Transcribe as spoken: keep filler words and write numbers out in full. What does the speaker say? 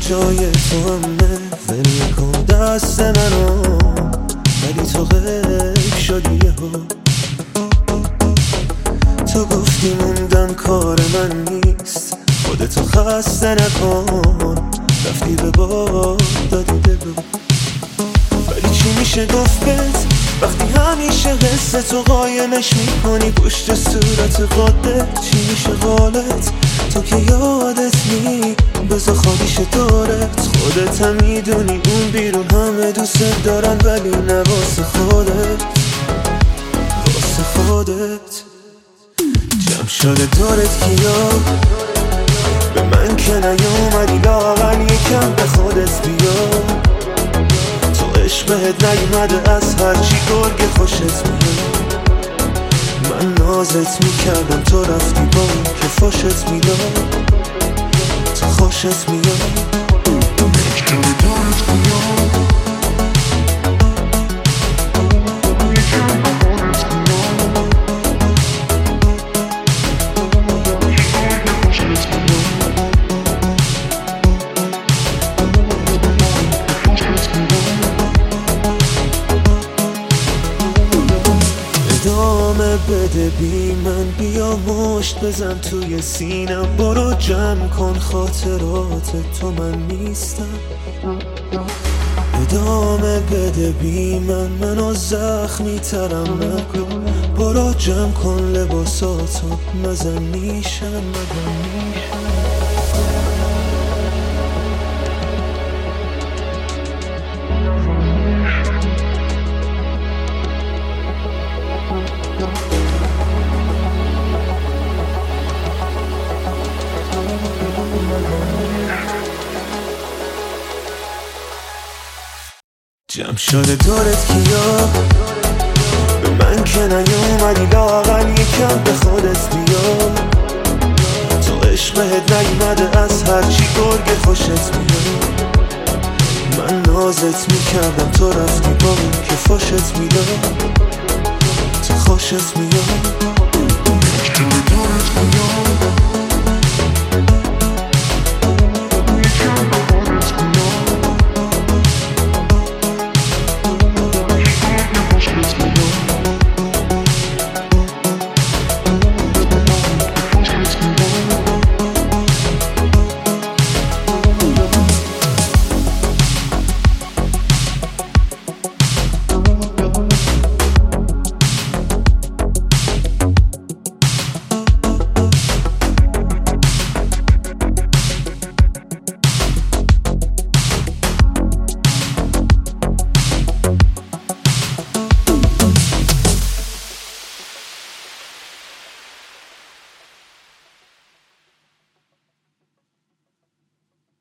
جای تو همه ول کن دست منو، ولی تو غیب شدی یهو. تو گفتی موندن کار من نیست، خودتو خسته نکن، رفتی به باد دادی بگو. ولی چی میشه گفت بهت وقتی همیشه حس تو قایمش میکنی پشت صورت خودت؟ چی میشه قالت تو که یادت نی بذار خالیش دارت؟ خودت هم میدونی اون بیرون همه دوست دارن، ولی نه واسه خودت، واسه خودت. جمع شده دارت کیا به من که نیومدی لااقل یکم به خودت بیا. تو عشق بهت نیومده از هرچی گرگ خوشت میاد. من نازت میکردم تو رفتی با این که فاشت میداد. تو خوشت میاد ادامه بده بی من، بیا مشت بزن توی سینم، برو جمع کن خاطرات تو من نیستم. ادامه بده بی من، منو زخمی ترم نکن، برو جمع کن لباساتو نزن میشم مگه میشم. جمع شده دارت کیا به من که نیومدی لااقل یکم به خودت بیا. تو عشق بهت نیومده از هرچی گرگ خوشت میاد. من نازت میکردم تو رفتی با اون که فاشت میداد. تو خوشت میاد